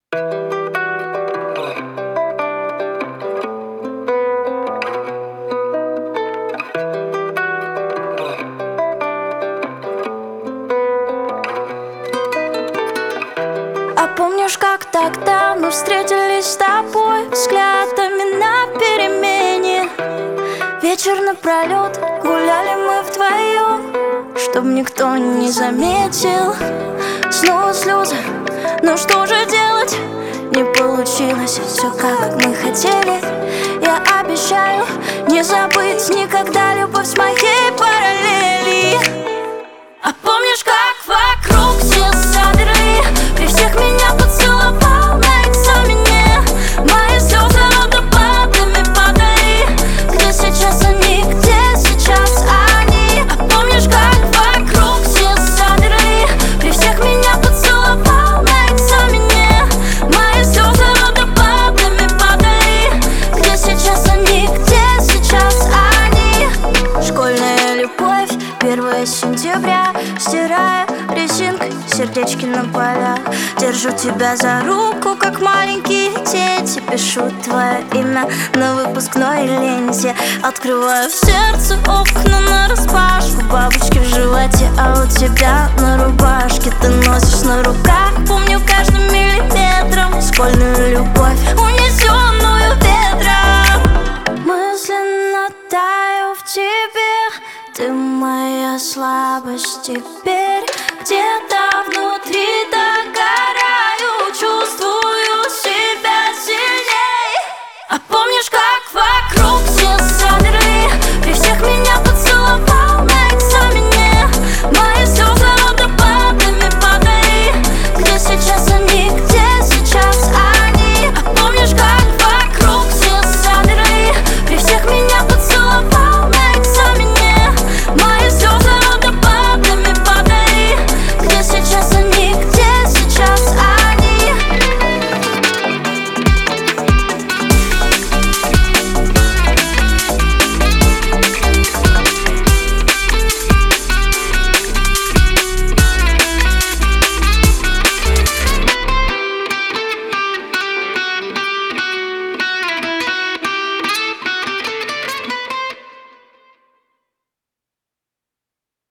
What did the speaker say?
А помнишь, как тогда мы встретились с тобой взглядами на перемене? Вечер напролет гуляли мы вдвоем, чтоб никто не заметил. Снова слезы, но что же делать? Не получилось все, как мы хотели. Я обещаю не забыть никогда любовь с моей параллели. А помнишь, как вокруг все замерли? При всех меня поцеловал на экзамене. Мои слезы водопадами падали. Где сейчас они, где сейчас они? А помнишь, как вокруг все замерли? При всех меня поцеловал на экзамене. Мои слезы водопадами падали. Где сейчас они, где сейчас они? Школьная любовь, 1 сентября. Стирая резинкой сердечки на полях. Держу тебя за руку, как маленькие дети. Пишу твое имя на выпускной ленте. Открываю в сердце окна нараспашку. Бабочки в животе, а у тебя на рубашке. Ты носишь на руках, помню каждым миллиметром. Школьную любовь, унесенную ветром. Мысленно таю в тебе. Ты моя слабость теперь.